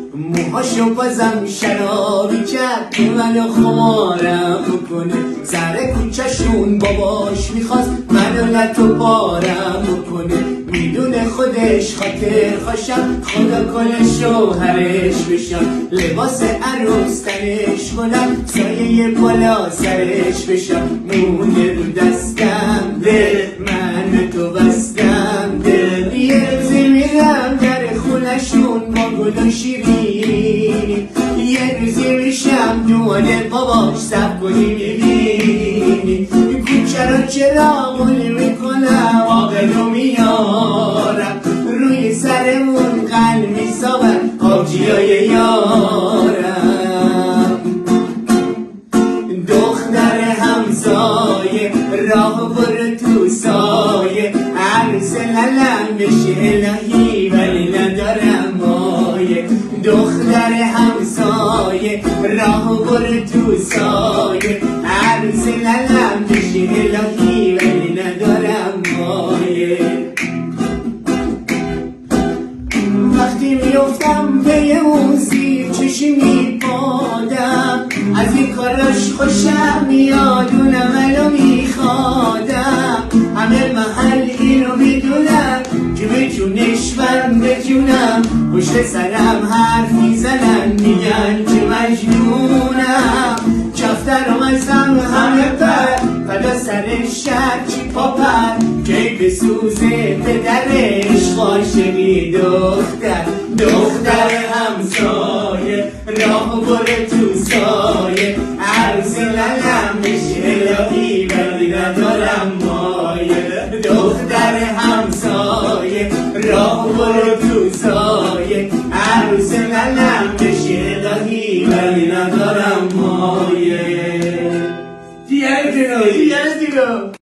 موهاشو بازم شرابی کرد که منو خمارم بکنه. سر کوچه‌شون باباش میخواست منو لتو بارم بکنه. میدونه خودش خاطر خوشم، خدا کنه شوهرش بشم. لباس عروس تنش کنم، سایه بالا سرش بشم. مونده رو دستم دل، من به تو بستم دل. یه روزی میرم در خونشون با گل و شیرینی. یه روزی میشم دوانه باباش سب کنی میبینی. کوچه رو چراغونی میکنم، آقلو میارم. روی سرمون قلب میسابن آبجیای یارم. دختر همسایه راه برو تو سایه. عروس للم بشه الهی ولی ندارم مایه. دختر همسایه راه برو تو سایه. عروس للم بشه الهی ولی ندارم مایه. وقتی میفتم به اون زیر چشی میبادم، از این کاراش خوشم میاد اونم منو میخوادم. همه محل اینو میدونم که به جونش من به جونم. پشت سرم حرف میزنن میگن که مجنونم. کفترم ازم همه پر فدا سر شرچی پاپر. که بسوزه پدرش عاشقی دختر. دختر همسایه راه بره تو سایه. عروس للم بشه الهی ولی ندارم مایه. دختر همسایه راه بره تو سایه. عروس للم بشه الهی ولی ندارم مایه. دیگه